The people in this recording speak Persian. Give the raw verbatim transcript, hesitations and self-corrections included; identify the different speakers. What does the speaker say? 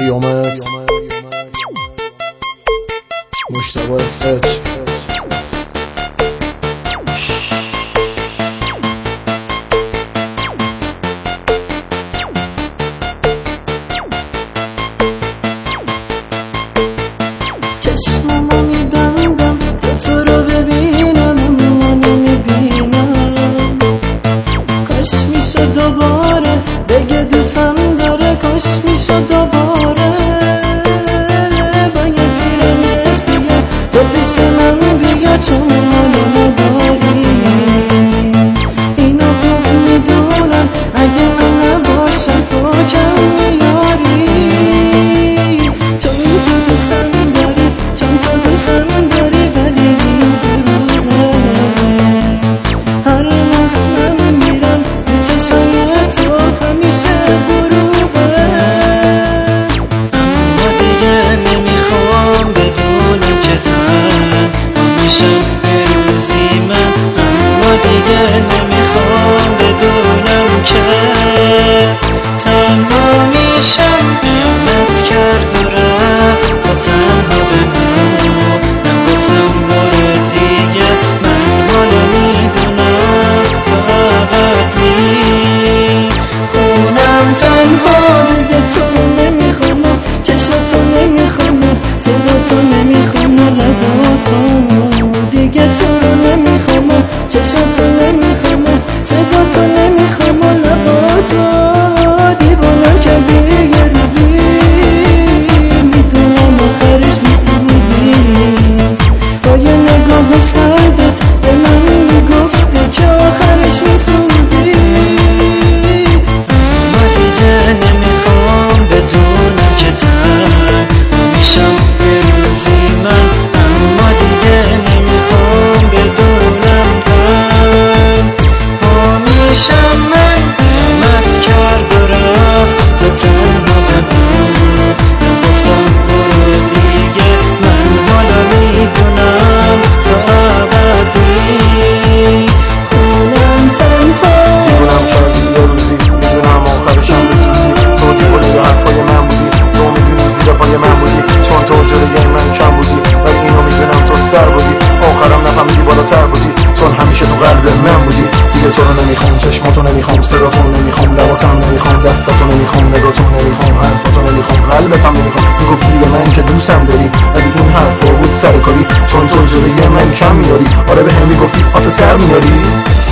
Speaker 1: قیامت مجتبی اسقچ.
Speaker 2: چشممو میبندم تا تو رو ببینم، اما نمیبینم. کاش میشد دوباره بگه دوستم داره، کاش میشد دوباره باید پیرن سیه تو پیش من بیا، چون منو نداری. اینو خوب میدونم اگه من نباشم تو کم میاری، چون تو دوستم داری، چون تو دوستم داری. ولی این دروغه، هر وقت من میرم به چشای تو همیشه غروبه. اما دیگه نمیخوام بدونم که تنها میشم به روزی من، اما دیگه نمیخوام بدونم که تنها میشم. قیامت کرد و رفت تا تنها به من نگفتم بار دیگه، من حالا میدونم تا ابد میخونم تنها. دیگه تو نمیخوام، چشاتو نمیخوام، صداتو نمیخوام، لباتو. دیگه تو نمیخوام، چشاتو نمیخوام، صداتو نمیخوام، لباتو. دیوانم کردی یه روزی، میدونم آخرش میسوزی. با یه نگاه سردت به من میگفته که آخرش میسوزی. اما دیگه نمیخوام بدونم که تنها میشم یه روزی من، اما دیگه نمیخوام بدونم تنها میشم من. قیامت کرد و رفت تا تنها به من نگفتم برو دیگه، من حالا میدونم تا ابد میخونم تنها.
Speaker 1: دیوونم کردی یه روزی، میدونم آخرشم بسوزی. تو دیوونه حرفای من بودی، تو میدونی زیر پای من بودی، چون تو جلوی من کم بودی. ولی اینو میدونم تو سر بودی، آخرم نفهمیدی بالاتر بودی، چون همیشه تو قلب من بودی. دیگه تو رو نمیخوام، چشماتو نمیخوام، صداتو نمیخوام، لباتم نمیخوام، دستاتو نمیخوام، نگاتو نمیخوام، حرفاتو نمیخوام، قلبتم نمیخوام. میگفتی به من که دوستم داری، ولی این حرفا بود سرکاری، چون تو جلوی من کم میاری. آره به هم میگفتی آسه سر میاری.